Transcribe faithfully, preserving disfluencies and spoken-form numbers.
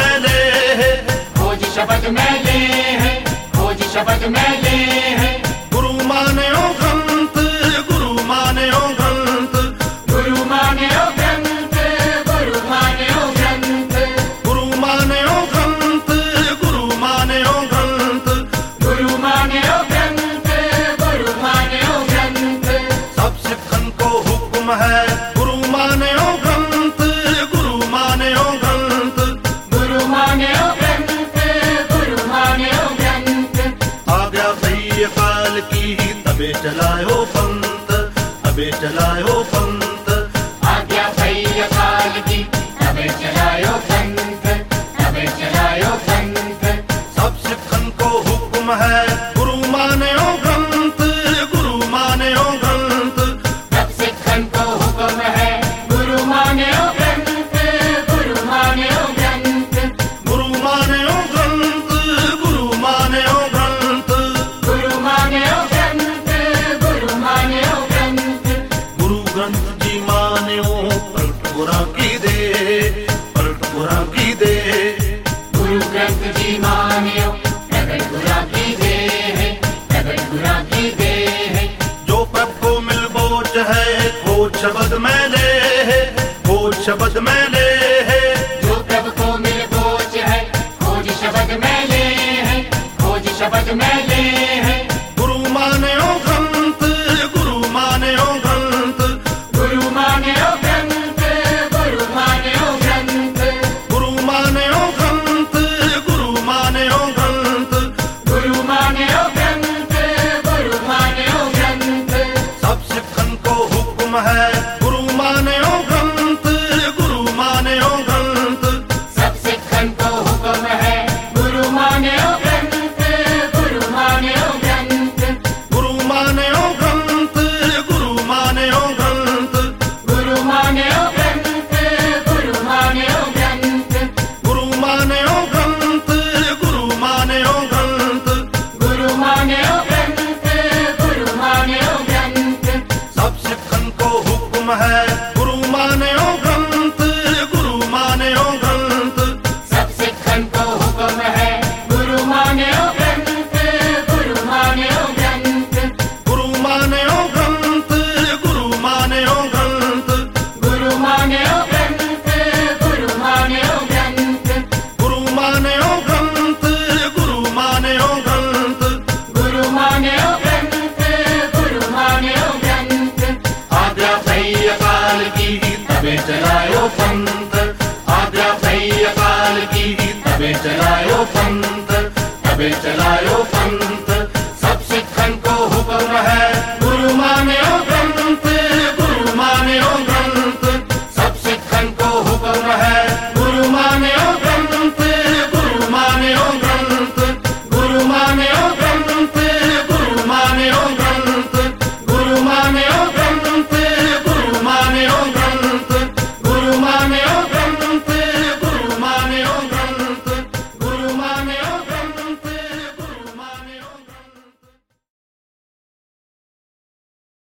मैले है, खोज शब्द मैले है, खोज शब्द मैले है। गुरु मान्यो ग्रंथ, गुरु मान्यो ग्रंथ, गुरु मान्यो ग्रंथ, गुरु मान्यो ग्रंथ, गुरु मान्यो ग्रंथ, गुरु मान्यो ग्रंथ, गुरु मान्यो ग्रंथ, गुरु मान्यो ग्रंथ। सब सिखन को हुक्म है, गुरु मान्यो ग्रंथ, गुरु मान्यो ग्रंथ, गुरु मान्यो ग्रंथ, गुरु मान्यो ग्रंथ। आज्ञा सही काल की तबे चलायो पंथ, तबे चलायो पंथ, आज्ञा भई काल की तबे चलायो पंथ, तबे चलायो पंथ। सब सिखन को हुक्म है, गुरु मान्यो ग्रंथ, गुरु मान्यो ग्रंथ, सब सिखन को हुक्म है, गुरु मान्यो ग्रंथ, गुरु मान्यो ग्रंथ, गुरु मान्यो ग्रंथ, गुरु मान्यो ग्रंथ, गुरु मान्यो ग्रंथ, गुरु मान्यो ग्रंथ। गुरु ग्रंथ जी मान्यो पलट बुरा की दे, पलट बुरा की दे, गुरु ग्रंथ जी मान्यो प्रगट बुरा की दे है, प्रगट बुरा की दे है। जो प्रभ को मिल बोझ है, खोज शब्द मैले है, खोज शब्द मैले है, जो प्रभु को मिल बोझ है, खोज शब्द मैले है, खोज शब्द मैले है। गुरु मान्यो ग्रंथ, गुरु मान्यो ग्रंथ, गुरु मान्यो ग्रंथ, गुरु मान्यो ग्रंथ, गुरु मान्यो ग्रंथ, गुरु मान्यो ग्रंथ, गुरु मान्यो ग्रंथ, गुरु मान्यो ग्रंथ। सब सिखन को हुक्म है, गुरु मान्यो ग्रंथ, गुरु मान्यो ग्रंथ, सब सिखन को हुक्म है, गुरु मान्यो ग्रंथ, गुरु मान्यो ग्रंथ, गुरु मान्यो ग्रंथ, गुरु मान्यो ग्रंथ, गुरु मान्यो ग्रंथ, गुरु मान्यो ग्रंथ, गुरु मान्यो ग्रंथ, गुरु मान्यो ग्रंथ, गुरु मान्यो ग्रंथ, गुरु मान्यो ग्रंथ। सब सिखन को हुक्म है, गुरु मान्यो ग्रंथ, गुरु मान्यो ग्रंथ, सब सिखन को हुक्म है, गुरु मान्यो ग्रंथ, गुरु मान्यो ग्रंथ, गुरु मान्यो ग्रंथ, गुरु मान्यो ग्रंथ, गुरु मान्यो ग्रंथ, गुरु मान्यो ग्रंथ, गुरु मान्यो ग्रंथ, गुरु मान्यो ग्रंथ, गुरु मान्यो ग्रंथ, गुरु मान्यो ग्रंथ। आज्ञा भई काल की तबे चलायो पंथ, आज्ञा भई काल की तबे चलायो पंथ, तबे चलायो पंथ। सब सिखन को हुक्म है, गुरु मान्यो ग्रंथ, गुरु मान्यो ग्रंथ, सब सिखन को हुक्म है, गुरु मान्यो ग्रंथ, गुरु मान्यो ग्रंथ, गुरु मान्यो